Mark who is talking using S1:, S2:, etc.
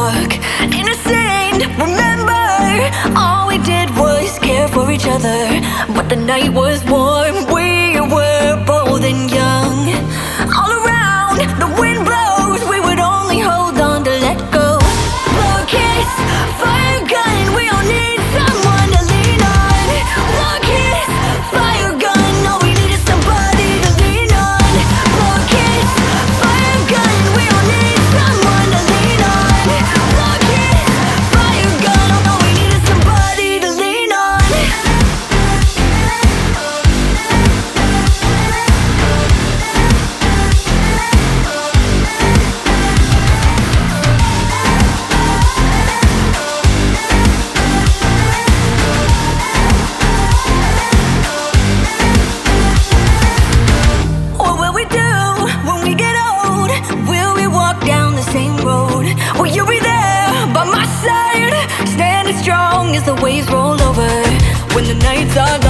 S1: spark. Innocent, remember, all we did was care for each other. But the night was warm, we were bold and young. All around, the wind blows, we would only hold on to let go. Blow a kiss, fire gun, we all need someone to lean on. Blow a kiss, fire gun, all we need is somebody to lean on. Blow a kiss, fire gun, we all need someone to lean on. Blow a kiss, fire gun, all we need is somebody to lean on. What will we do when we get old? Will we walk down the same road? Will you be there by my side, standing strong as the waves roll over? When the nights are